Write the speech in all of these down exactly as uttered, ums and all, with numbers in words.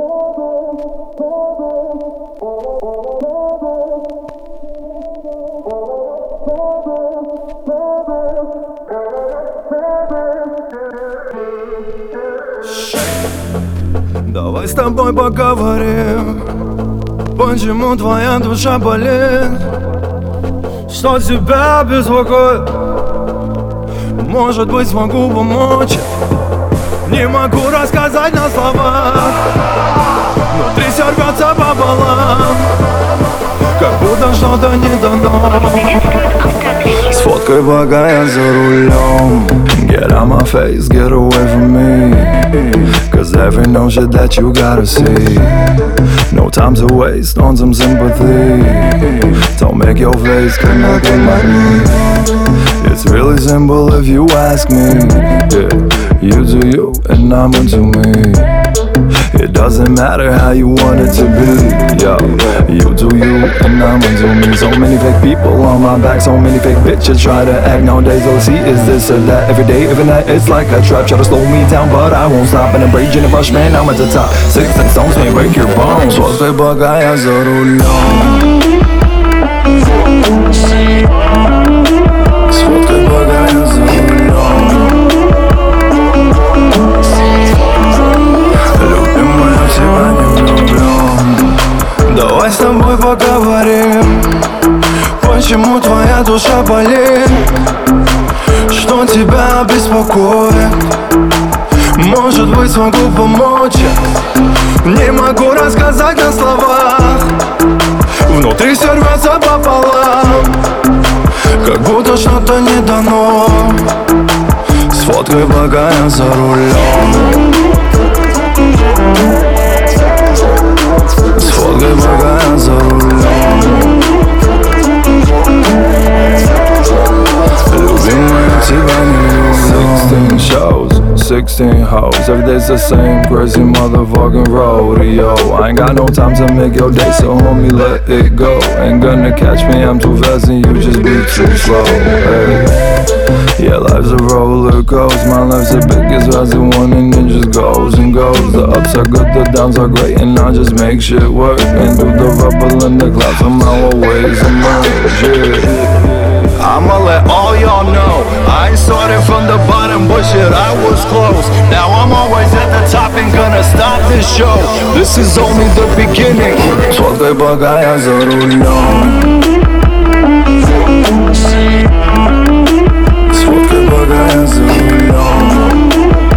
Давай с тобой поговорим, почему твоя душа болит, что тебя беспокоит. Может быть, смогу помочь, не могу рассказать на словах. Внутри все рвется пополам, как будто что-то не дано. Сфоткай, пока я за рулем. Get out my face, get away from me, cause every no shit that you gotta see. No time to waste on some sympathy. Don't make your face connect with my knee. It's really simple if you ask me. Yeah, you do you and I'm into me. It doesn't matter how you want it to be. Yo, you do you and I'm into me. So many fake people on my back, so many fake bitches try to act nowadays. Oh, see, is this or that? Every day, every night, it's like a trap. Try to slow me down, but I won't stop. And I'm raging and rush, man, I'm at the top. Six and stones may break your bones. После пока я за рулем. Сфоткай, пока я за рулем. Любимая, тебя не влюблен. Давай с тобой поговорим, почему твоя душа болит, что тебя беспокоит. Может быть, смогу помочь, не могу рассказать на словах. Внутри все рвется пополам, как будто что-то не дано. Сфоткай, пока я за рулем. Сфоткай, пока я за рулем. Любимая, тебя не люблю. Sixteen shows, sixteen hoes, every day's the same crazy motherfucking rodeo. I ain't got no time to make your day, so homie, let it go. Ain't gonna catch me, I'm too fast and you just be too slow. Hey. Yeah, life's a roller coaster, my life's the biggest as the one and it just goes and goes. The ups are good, the downs are great, and I just make shit work and do the rubble in the clouds, somehow always emerge, yeah. I'ma let all y'all know I ain't started from the bottom, but shit, I was close. Now I'm always at the top and gonna stop this show. This is only the beginning. Сфоткай, пока я за рулем. Сфоткай, пока я за рулем.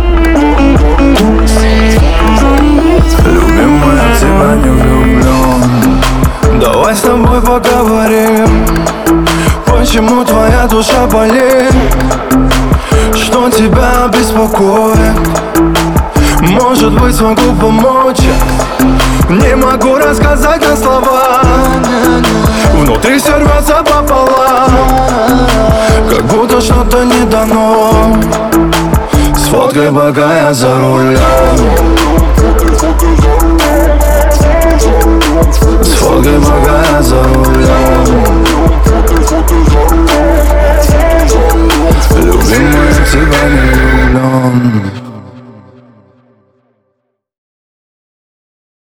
Любимая, тебя не влюблен. Давай с тобой поговорим, почему твоя душа болит, что тебя беспокоит. Может быть, смогу помочь, не могу рассказать на словах. Внутри все рвется пополам, как будто что-то не дано. Сфоткай, пока я за рулем. Сфоткай, пока я